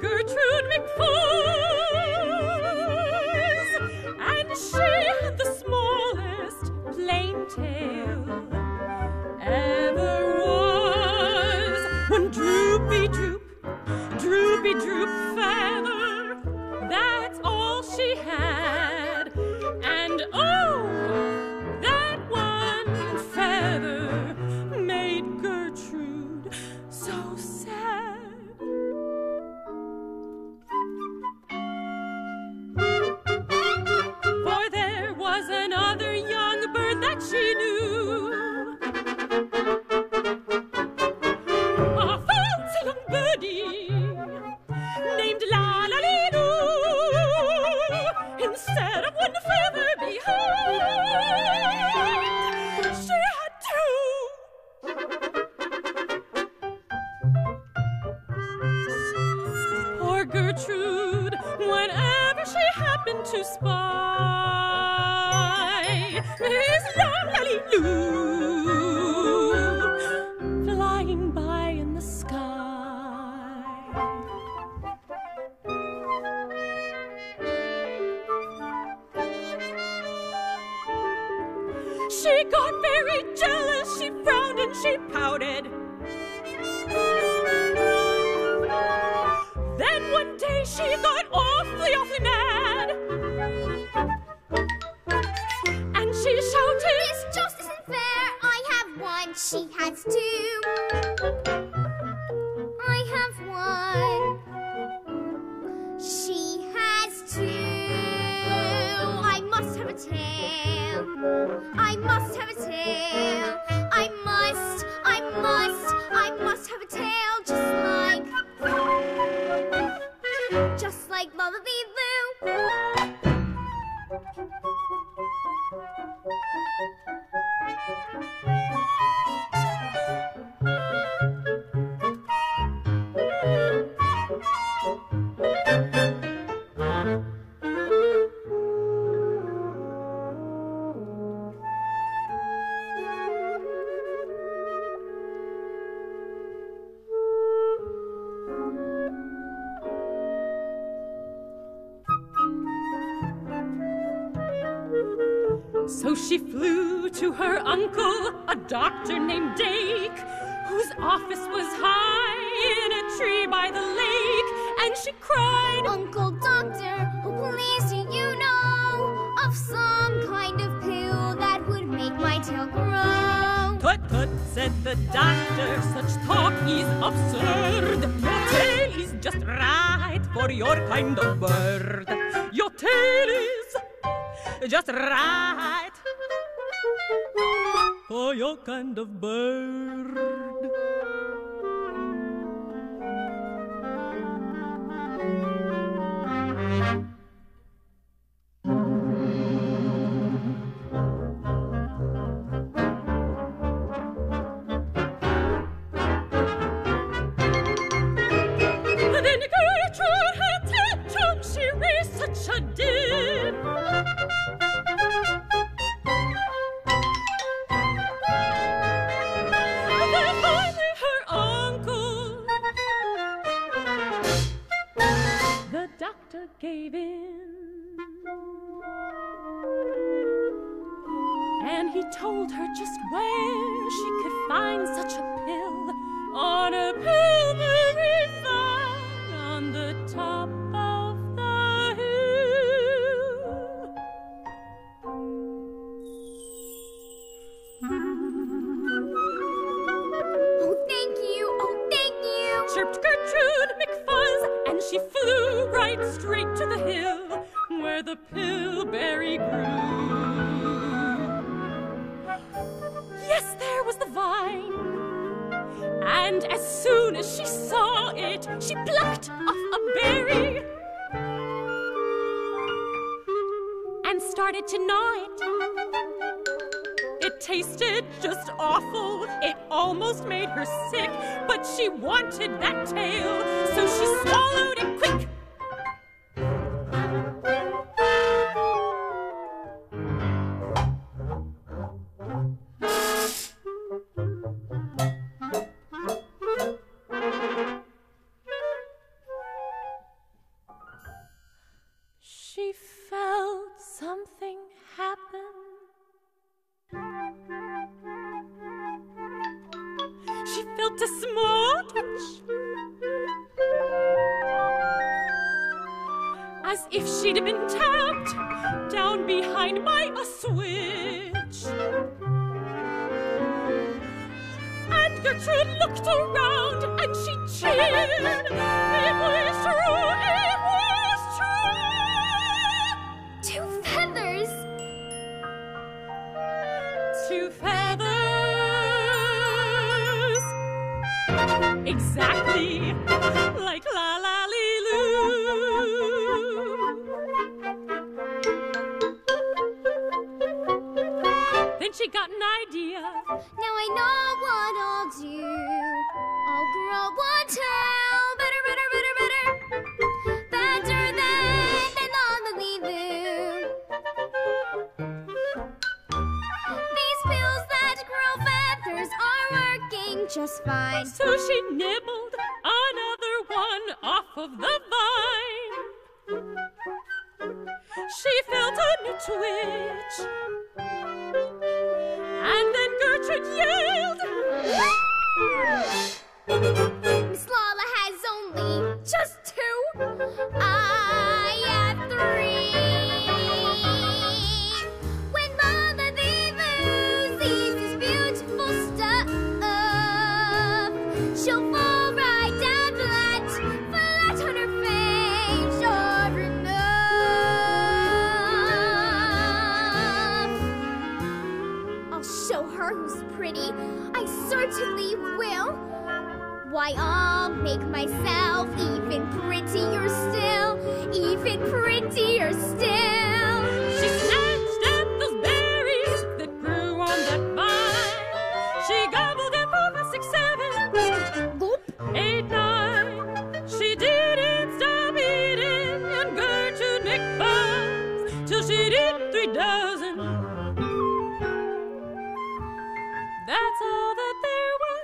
Gertrude McFuzz, and she had the smallest plain tail ever was. One droopy droop, droopy droop feather, that's all she had. And oh, that one feather made Gertrude so sad. For there was another young bird that she knew, a fancy young birdie named La-la-lee-doo. Instead of one feather behind, she had two. Poor Gertrude, whenever she happened to spy Miss La-la-lee-loo flying by in the sky, she got very jealous, she frowned and she pouted. Then one day she got awfully, awfully mad, and she shouted, This just isn't fair. I have one, she has two. I have one, she has two. I must have a tail. I must have a tail. I must have a tail, just like Lullaby-Loo. So she flew to her uncle, a doctor named Dake, whose office was high in a tree by the lake, and she cried, Uncle Doctor, oh please do you know of some kind of pill that would make my tail grow? Tut tut, said the doctor, such talk is absurd. Your tail is just right for your kind of bird. Your tail is just right for your kind of bird. Then Gertrude had tantrum, she raised such a din. Then finally her uncle, the doctor, gave in, and he told her just where she could find such a pill on a Pilbury vine on the top of the hill. Oh, thank you, Chirped Gertrude McFuzz, and she flew right straight to the hill where the Pilberry grew. Yes, there was the vine, and as soon as she saw it, she plucked off a berry and started to gnaw it. It tasted just awful, it almost made her sick, but she wanted that tail, so she swallowed it quick. felt a small twitch, as if she'd been tapped down behind by a switch. And Gertrude looked around and she cheered. It was true, it was true. 2 feathers. 2 feathers. Exactly like La La Lee Loo. Then she got an idea. Now I know what I'll do. I'll grow one tail. Better, better, better, better. Better than La La Lee Loo. These pills that grow feathers are working just fine. So she nibbled another one off of the vine. She felt a new twitch. And then Gertrude yelled, Miss Lala has only just 2. I have 3. When Lala Lee Loo sees this beautiful stuff, she'll fall right down flat on her face, sure enough. I'll show her who's pretty. I certainly will. Why, I'll make myself even prettier still, even prettier still. she snatched at those berries that grew on that vine. She gobbled them for 5, 6, 7, Loop. 8, 9. She didn't stop eating, and Gertrude McBuzz, till she'd eaten 3 dozen. That's all that there was.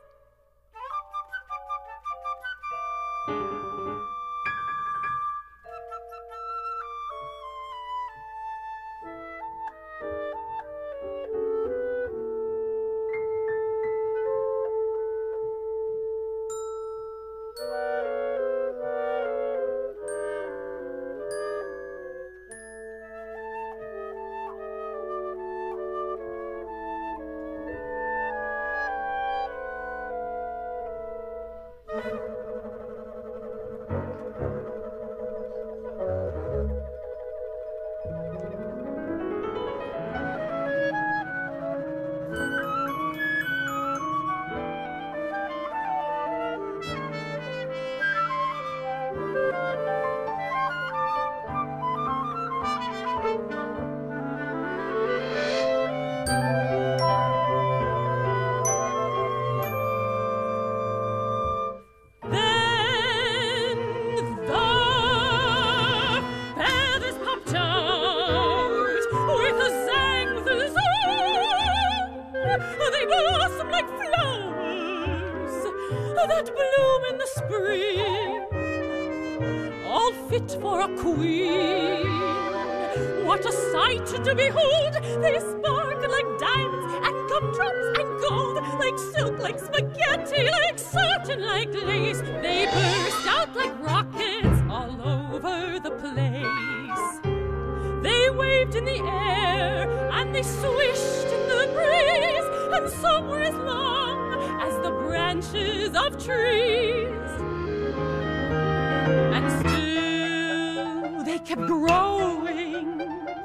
That bloom in the spring, all fit for a queen. What a sight to behold! They sparkle like diamonds and gumdrops and gold, like silk, like spaghetti, like satin, like lace. They burst out like rockets all over the place. They waved in the air and they swished in the breeze, and some were as long as the branches of trees. And still they kept growing.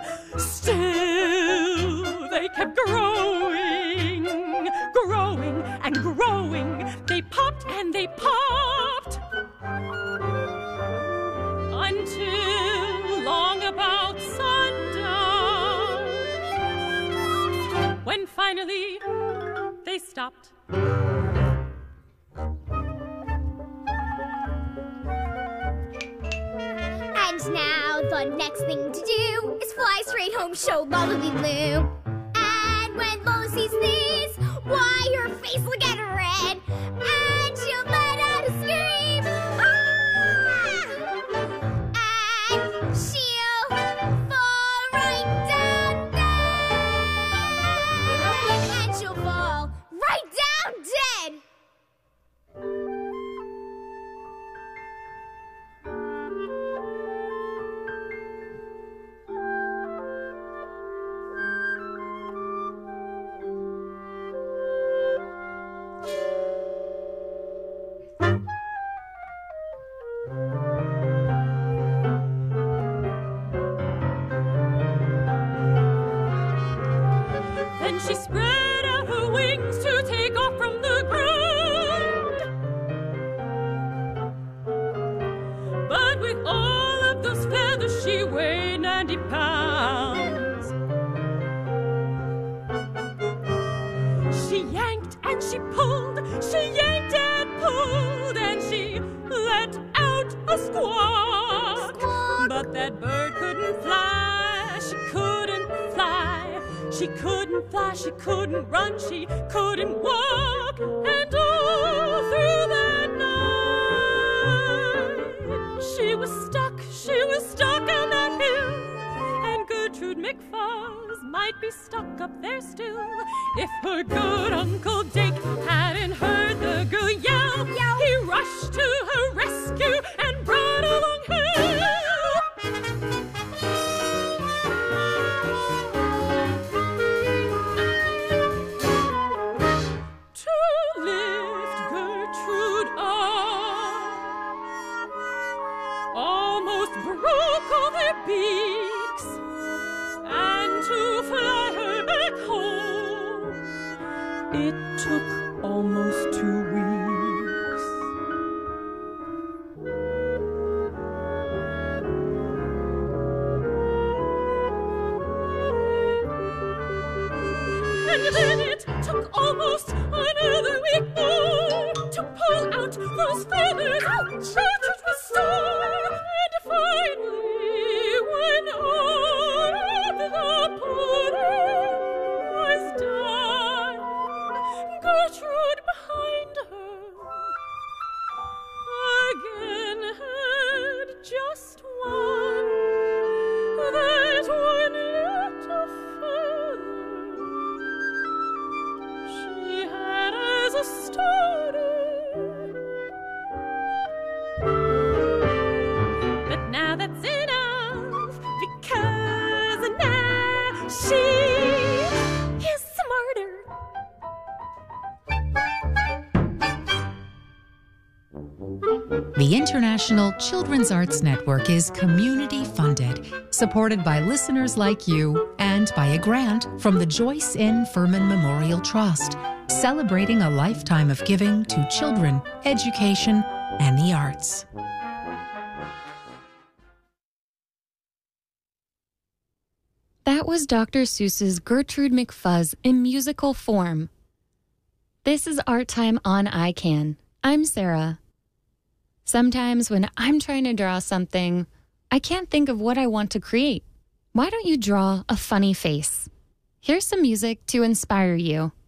Still they kept growing, growing and growing. They popped and they popped until long about sundown, when finally they stopped. And now the next thing to do is fly straight home, show Lala Lee Loo. And when Lola sees this, why, her face will get red, and she'll let out a scream. Ah! And she'll fall right down dead. And she'll fall right down dead. And with all of those feathers, she weighed 90 pounds. She yanked and she pulled, she yanked and pulled, and she let out a squawk. But that bird couldn't fly, she couldn't fly. She couldn't fly, she couldn't run, she couldn't walk. And all through that night, she was stuck on that hill. And Gertrude McFuzz might be stuck up there still. If her good Uncle Dick hadn't heard the girl yell, he rushed to her rescue and brought along help. To lift Gertrude up, almost broke all their beaks, and to fly her back home, it took almost 2 weeks. And then it took almost another week more to pull out those feathers. Gertrude was sore, and finally, when all of the pudding was done, Gertrude behind her again had just one, that one little feather she had as a starter. But now that's enough, because now she is smarter. The International Children's Arts Network is community-funded, supported by listeners like you, and by a grant from the Joyce N. Furman Memorial Trust, celebrating a lifetime of giving to children, education, and the arts. That was Dr. Seuss's Gertrude McFuzz in musical form. This is Art Time on iCan. I'm Sarah. Sometimes when I'm trying to draw something, I can't think of what I want to create. Why don't you draw a funny face? Here's some music to inspire you.